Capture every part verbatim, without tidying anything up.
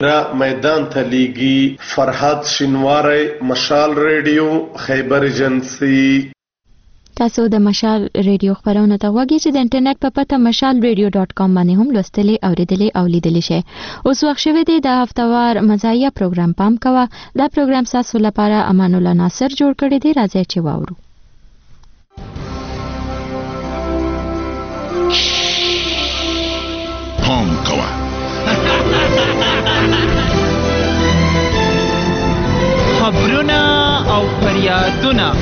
را میدان ته لیږي فرهاد شینواری، مشال ریډیو، خیبر ایجنسی. تاسو د مشال ریډیو خبرونه ته وګورئ چې د انټرنیټ په پته مشال ریډیو ډاټ کام باندې هم لوستلی اوریدلی او لیدلی شئ. اوس وخت شوی دی د هفتوار مزاحیه پروګرام پام کوه. دا پروګرام تاسو لپاره امان الله ناصر جوړ کړی دی. راځئ چې واورو. پام کوه. خبرونه او فریادونه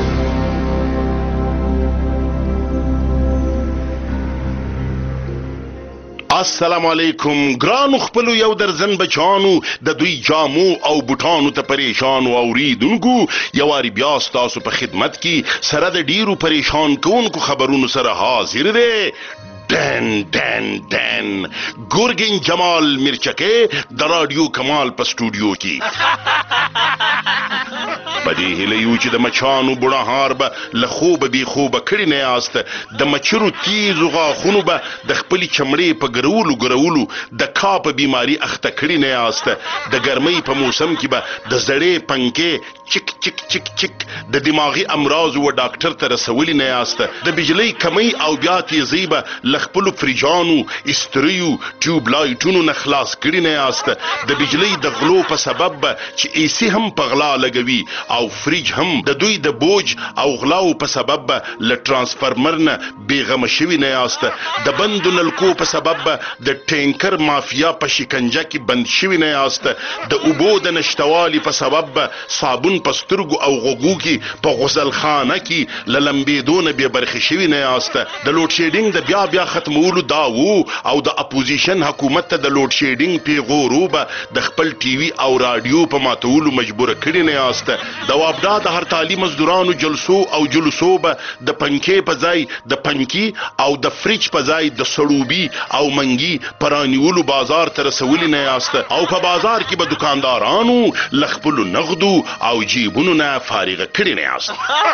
السلام علیکم. ګرانو خپلو یو درزن بچانو، د دوی جامو او بوټانو ته پریشان او اوریدونکو، یواری بیا ستاسو په خدمت کې سره د ډیرو پریشان کوونکو خبرونو سره حاضر دی دن دن دن ګورګین جمال مرچکه د رادیو کمال په سټوډیو کې. بدی هلیو چې د مچانو بوډاهار به له خوبه بی خوبه کړي نه یاست، د مچرو تیزو غاښونو به د خپلې چمړې په ګرولو ګرولو د کا په بیماري اخته کړي نه یاست، د ګرمۍ په موسم کې به د زړې پنکې چک چک چک چک د دماغي امراض و ډاکټر ته رسولي نه یاست، د بجلی کمی او بیا تیزی به له خپلو فریجانو استریو ټیوب لایټونو نه خلاص کړي نه یاست، د بجلی د غلو په سبب به چې ایسی هم په غلا لګوي او فریج هم د دوی د بوج او غلاو په سبب به له ترانسفارمر نه بیغمه شوي نه یاست، د بندو نلکو په سبب به د ټینکر مافیا په شکنجه کې بند شوي نه یاست، د اوبو د نشتوالي په سبب به صابون په سترګو او غوږو کې په غسلخانه کې له لمبېدو نه بې برخې شوي نه یاست، د لوډ شیډینګ د بیا بیا ختمولو دا وو او د اپوزیشن حکومت ته د لوډ شیډینګ پیغورو به د خپل ټي وي او رادیو په ماتولو مجبوره کړي نه یاست، د وابډا د هر تعلیم مزدورانو جلسو او جلسو به د پنکې په ځای د پنکی او د فریج په ځای د سړوبي او منګي پرانیولو بازار ته رسولي نه یاست، او په بازار کې به دکاندارانو له خپلو نغدو او جیبونو نه فارغه کړي نه یاست.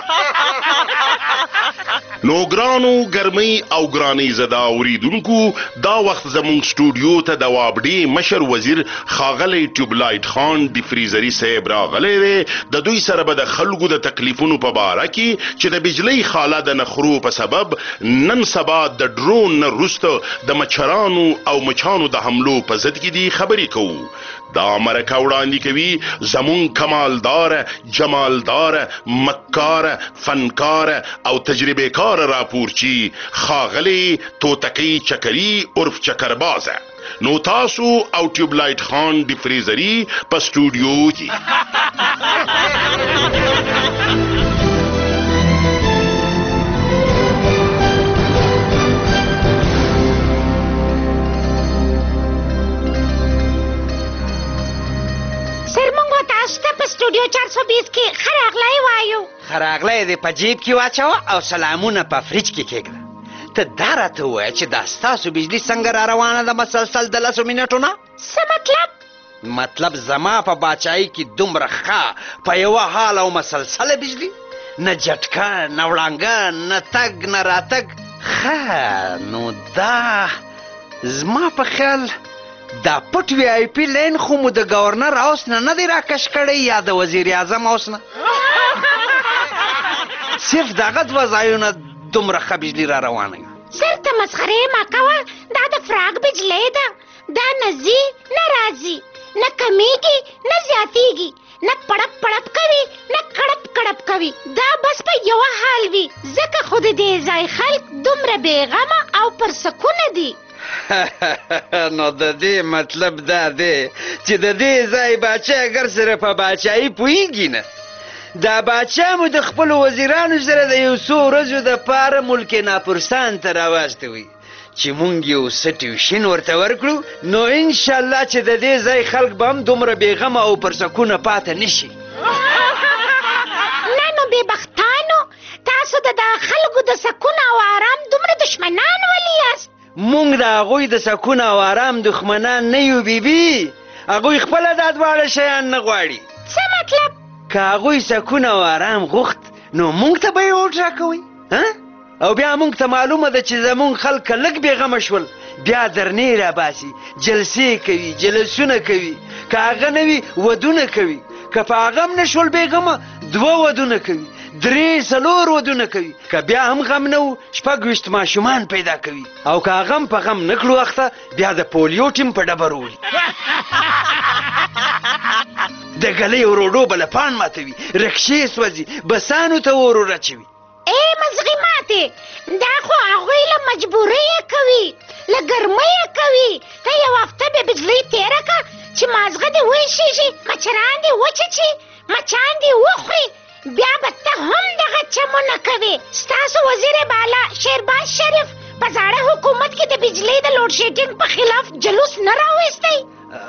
نو ګرانو ګرمۍ او ګرانۍ زده اوریدونکو، دا وخت زمونږ سټوډیو ته د وابډې مشر وزیر ښاغلی ټیوب لایټ خان ډیفریزري صاحب راغلی دی. د دوی سره به د خلکو د تکلیفونو په باره کې چې د بجلی خاله د نخرو په سبب نن سبا د ډرون نه وروسته د مچرانو او مچانو د حملو په ضد کې دي خبرې کوو. دا مرکه وړاندې کوي زمون کمالدار، جمالدار، مکار، فنکار او تجربه کار راپورچی خاغلی توتکی چکری عرف چکربازه. نو تاسو او ټیوب لایټ خان ډیفریزري په سټوډیو کې سټوډیو چار سو بیس کې خراغلی وایو. خراغلی دې په جیب کې واچوه او سلامونه په فریج کې کېږده. ته دا راته ووایه چې دا ستاسو بجلي څنګه را روانه ده مسلسل د لسو منټو نه؟ څه مطلب؟ مطلب زما په باچایي کې دومره ښه په یوه حال او مسلسله بجلي، نه جټکه، نه وړانګه، نه تګ نه راتګ. ښه نو دا زما په خیال دا پټ وی آی پی لین خو مو د گورنر اوس نه نه دی راکش کړی یا د وزیر اعظم اوس نه؟ صرف دغه دوه ځایونه دومره ښه بجلي را روانه وي. سر ته مسخرې مه کوه، دا د فراق بجلی ده، دا نه ځي نه راځي، نه کمیږي نه زیاتیږي، نه پړپ پړپ کوي نه کړپ کړپ کوي، دا بس په یوه حال وي. ځکه خو د دې ځای خلک دومره بېغمه او پر سکونه دي. نو د دې مطلب دا دی چې د دې ځای باچا اگر سره په باچایي پوهېږي نه، دا باچا مو د خپلو وزیرانو سره د یو څو ورځو دپاره ملک ناپرسان ته راواستوي چې مونږ یو څه ټیوشن ورته ورکړو، نو انشاءالله چې د دې ځای خلک به هم دومره بېغمه او پر سکونه پاته نه شي. نه نو بېبختانو، تاسو د دا خلکو د سکون او آرام دومره دشمنان ولې یاست؟ مونږ د هغوی د سکون او آرام دښمنان نه یو بیبي، هغوی خپله دا دواړه شیان نه غواړي. څه مطلب؟ که هغوی سکون او آرام غوښت نو مونږ ته به یې وټاکوئ، او بیا مونږ ته معلومه ده چې زمونږ خلک که لږ بېغمه شول بیا درنې راباسي، جلسې کوي، جلسونه کوي. که هغه نه وي ودونه کوي، که په هغه هم نه شول بېغمه دوه ودونه کوي، درې څلور ودونه کوي. که بیا هم غم نه و شپږ ویشت ماشومان پیدا کوي. او که هغه هم په غم نه کړو اخته بیا د پولیو ټیم په ډبرو وړي. د ګلۍ او روډو به له پان ماتوي، رکشې سوځي، بسانو ته اور ورچوي. ای مزغیماتې، دا خو هغوی له مجبورۍ کوي، له ګرمۍ کوي. ته یو هفته بې بجلۍ تېره که چې مازغه دې وایشېږي، مچران دې وچچي، مچان دې وخوري، بیا به ته هم دغه چمونه کوې. ستاسو وزیر بالا شیرباز شریف په زاړه حکومت کې د بجلۍ د لوډ شیډینګ په خلاف جلوس نه راویستی؟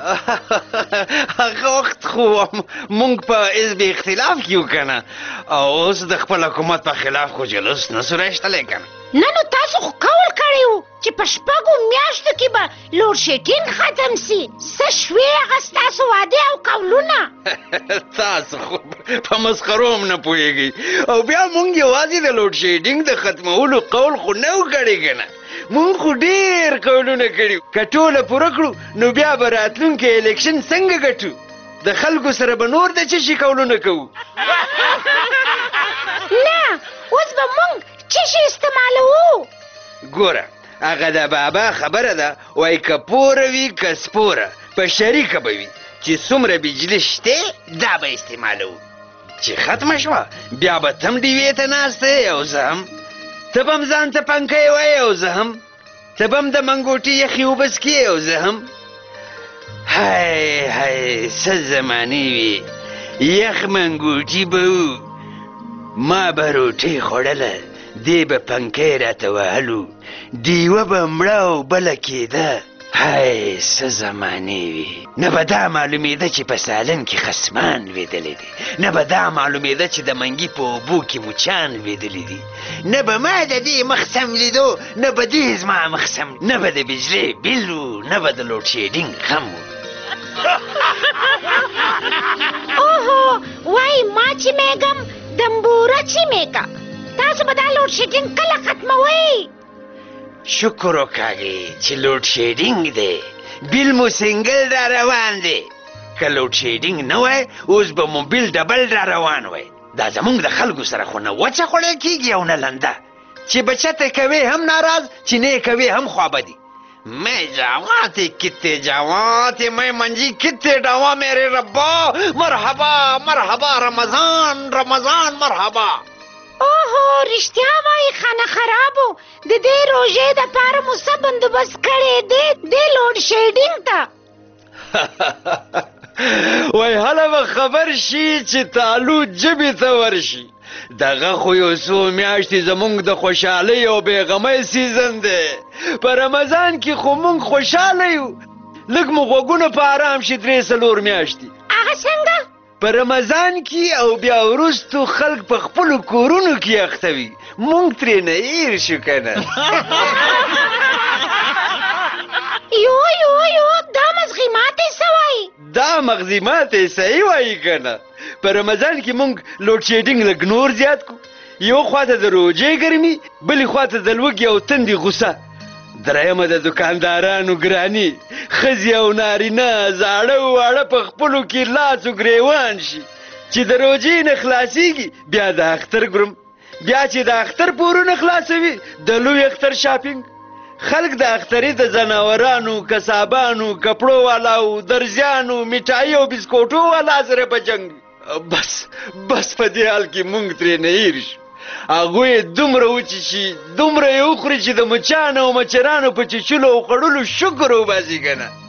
هغه وخت خو مونږ په حزب اختلاف کې وو که نه، او اوس د خپل حکومت په خلاف خو جلوس نه سو رایستلی که نه. نه نو تاسو خو قول کړی وو چې په شپږو میاشتو کې به لوډ شیډینګ ختم سي. څه شوې هغه ستاسو وعدې او قولونه؟ تاسو خو په مسخرو هم نه پوهېږئ. او بیا مونږ یوازې د لوډ شیډینګ د ختمولو قول خو نه و کړی که نه، مونږ خو ډېر قولونه کړي. که ټوله پوره کړو نو بیا به راتلونکی الیکشن څنګه ګټو؟ د خلکو سره به نور د څه شي قولونه کوو؟ نه، اوس به مونږ څه شي استعمالوو؟ ګوره، هغه د بابا خبره ده، وایي که پوره وي که سپوره په شریکه به وي. چې څومره بجلي شته دا به استعمالوو. چې ختمه شوه بیا به ته هم ډیوې ته ناسته یې او زه هم، ته به هم ځان ته پنکۍ وایې او زه هم، ته به هم د منګوټي یخې اوبه څکې او زه هم. های های څه زمانې وي، یخ منګوټي به و، ما به روټۍ خوړله، دی به پنکۍ راته وهلو، ډیوه به مړه او بله کېده. های څه زمانې وي. نه به دا معلومېده چې په سالن کې خصمان لوېدلی دی، نه به دا معلومېده چې د منګي په اوبو کې مچان لوېدلی دي، نه به ما د دې مخ سم لیدو، نه به دې زما مخ سم، نه به د بجلۍ بیل و، نه به د لوډ شیډینګ غم و. اوهو، وای ما چې میږم دمبوره چې میږه. تاسو به دا لوډ شیډینګ کله ختموئ؟ شکر وکړئ چې لوډ شیډینګ دی، بیل مو سنګل را روان دی. که لوډ شیډینګ نه وای اوس به مو بیل ډبل را روان وای. دا زمونږ د خلکو سره خو نه وچه خوړل کېږي او نه لنده، چې بچته کوې هم ناراض، چې نه کوې هم خوابدي. میں جوات کتے جوات میں منجی کتے ڈاوا میرے ربا، مرحبا مرحبا رمضان رمضان مرحبا. اوهو، رښتیا وایي خانه خرابو، د دې روژې دپاره مو څه بندوبست کړی دی دې لوډ شیډینګ ته؟ وای هله به خبر شي چې تالو جبې ته ورشي. دغه خو یو څو میاشتې زمونږ د خوشحالۍ او بېغمۍ سیزن دی. په رمضان کې خو مونږ خوشحاله یو، لږ مو غوږونه په ارام شي درې څلور میاشتې. هغه څنګه؟ په رمضان کې او بیا وروستو خلک په خپلو کورونو کې اخته وي، مونږ ترې نه هیر شو که نه. یو یو یو دا مغزي ماتې څه وایي؟ دا مغزي ماتې صحیح وایي که نه. په رمضان کې مونږ لوډ شیډینګ لږ نور زیات کړو. یو خواته د روژې ګرمي، بلې خواته د لوږې او تندې غوسه، درېیمه د دوکاندارانو ګراني، ښځې او نارینه زاړه واړه په خپلو کې لاس و ګرېوان شي. چې د روژې نه خلاصېږي بیا د اختر ګرم، بیا چې د اختر پورونه خلاصوي د لوی اختر شاپینګ. خلک د اخترې د ځناورانو، کسابانو، کپړو والاو، درزیانو، میټایي او بسکوټو والا سره په جنګ. بس بس په دې حال کې مونږ ترې نه هیر شو. هغوی دومره وچیچي، دومره یې وخوري چې د مچانو او مچرانو په چیچلو او خوړلو شکر وباسي که نه.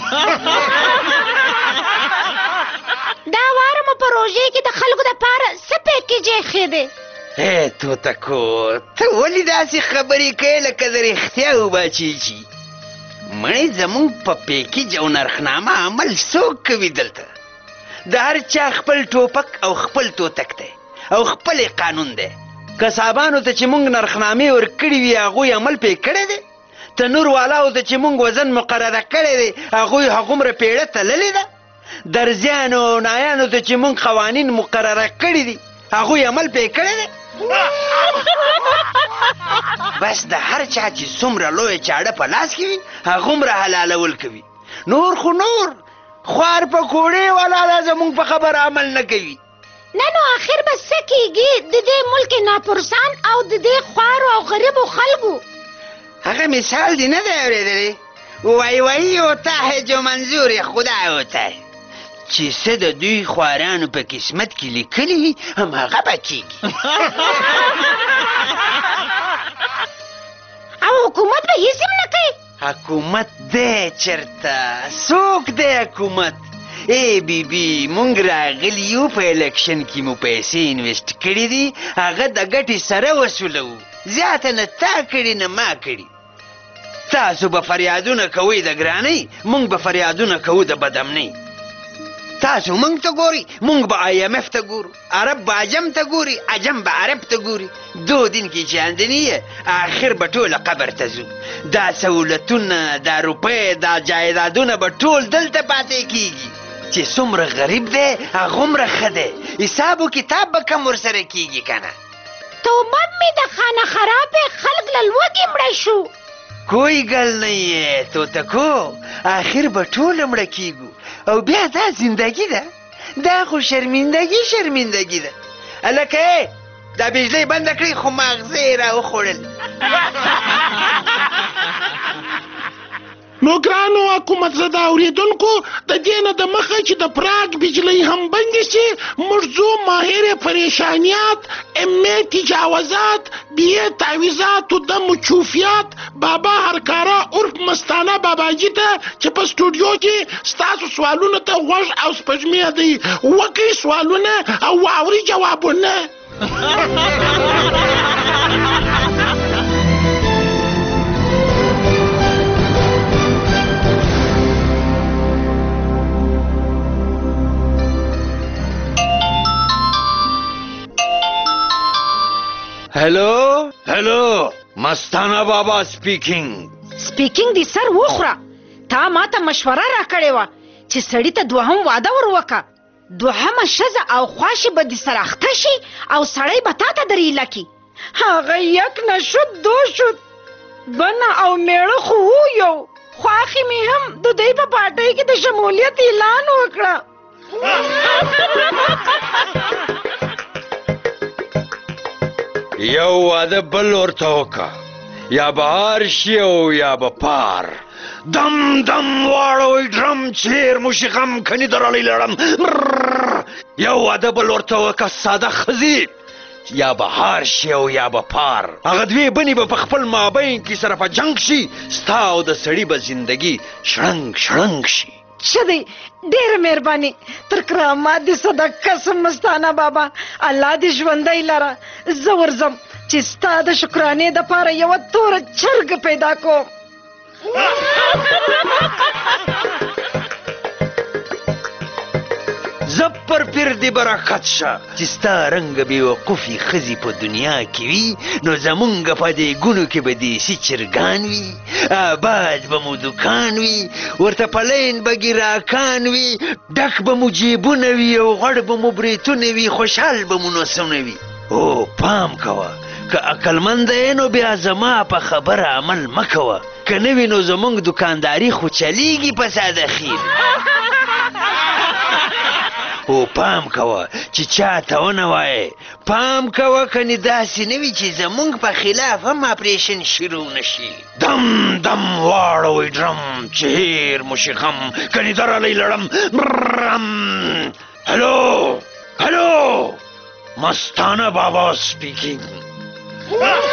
دا واره مو په روژې کې د خلکو دپاره څه پیکیج ایښی دی؟ ای توتکو، ته ولې داسې خبرې کوې لکه د رښتیا وباچیچي؟ مړې زمونږ په پیکیج او نرخنامه عمل څوک کوي دلته؟ د هر چا خپل ټوپک او خپل توتک دی او خپل قانون دی. کسابانو ته چې مونږ نرخنامې ورکړې وي هغوی عمل پې کړی دی. تنور والاو ته چې مونږ وزن مقرره کړی دی هغوی هغومره پیړه تللې ده. درزیانو او نایانو ته چې مونږ قوانین مقرره کړي دي هغوی عمل پې کړی دی. بس د هر چا چې څومره لویه چاړه په لاس کې وي هغومره حلالول کوي. نور خو نور خوار پکوړې والا زمونږ په خبر عمل نه کوي. نه نو آخر به څه کېږي د دې ملک ناپرسان او د دې خوارو او غریبو خلکو؟ هغه مثال دی نه دی اورېدلی؟ وای وای ہوتا ہے جو منظور خدا ہوتا ہے، چې څه د دوی خوارانو په قسمت کې لیکلي هماغه به کېږي. او حکومت به هېڅ هم نه کوي؟ حکومت دی چېرته؟ څوک دی حکومت؟ ای بی بی مونږ راغلي یو په الکشن کې مو پیسې انویسټ کړي دي، هغه د ګټې سره وصولوو، زیاته نه تا کړي نه ما کړي. تاسو به فریادونه کوئ د ګرانۍ، مونږ به فریادونه کوو د بدامنۍ. تاسو مونږ ته ګورئ، مونږ به آی ایم اف ته ګورو، عرب به عجم ته ګوري، عجم به عرب ته ګوري. دو دین کې چاندني یې آخر به ټوله قبر ته ځو. دا سهولتونه، دا روپۍ، دا جایدادونه به ټول دلته پاتې کېږي. چې څومره غریب دی هغومره ښه دی، حساب و کتاب به کم ورسره کېږي که نه. توبه مې د خانه خرابې خلک له لوږې مړه شو. کوئی گل نہیں ہے توتکو، آخر به ټوله مړه کېږو او بیا دا زندگی ده، دا خو شرمندګي شرمندګي ده. هلکه دا بجلی بنده کړئ خو ماغزه یې راوخوړل. نو ګرانو حکومت زده اورېدونکو، د دې نه د مخه چې د پراګ بجلی هم بندې شي، موږ ځو ماهر پریشانیات، امې تجاوزات، بیې تعویزات و دم و چوفیات بابا هرکارا عرف مستانه باباجي ته چې په سټوډیو کې ستاسو سوالونو ته غوږ او سپږمې دی. وکړئ سوالونه او واورئ جوابونه. Hello hello Mastana Baba speaking. سپیکینګ دی سر وخوره. تا ما ته مشوره راکړې وه چې سړي ته دوهم واده ور وکړه، دوهمه ښځه او خواښې به دې سره اخته شي او سړی به تا ته در ایله کړي. هغه یک نه شد دو شد، بنه او میړه خو و یو. خواښې مې هم د دوی په پارټۍ کې د شمولیت اعلان وکړه. یو واده بل ورته وکړه، یا به هار شي او یا به پار. دم دم واړوئ ډرم چیر موشیغم کني درلی لړم. یو واده بل ورته وکړه ساده ښځې، یا به هار شي او یا به پار. هغه دوې بنې به په خپل مابین کې سره په جنګ شي، ستا او د سړي به زندګي شړنګ شړنګ شي. ښه دی، ډېره مهرباني. تر کرامات دې صدقه سم مستانه بابا، الله دې ژوندی لره. زه ورځم چې ستا د شکرانې دپاره یوه توره چرګه پیدا کوم. زه پر پیر دې برکت شه چې ستا رنګه بېوقوفې ښځې په دنیا کې وي، نو زمونږ په دې ګونو کې به دیسي چرګان وي، آباد به مو دوکان وي، ورته پلین به ګراکان وي، ډک به مو جیبونه وي او غړ به مو بریتونه وي، خوشحال به مو نسونه وي. او پام کوه، که عقلمنده یې نو بیا زما په خبره عمل مه کوه، که نه وي نو زمونږ دوکانداري خو چلیږي په ساده خیر. او پام کوه چې چا ته ونه وایې، پام کوه کنې داسې نه وي چې زمونږ په خلاف هم اپریشن شروع نشي. دم دم واړوئ ډرم چهیر موشیغم کنې درلی لړم. هلو هلو مستانه بابا سپیکینګ.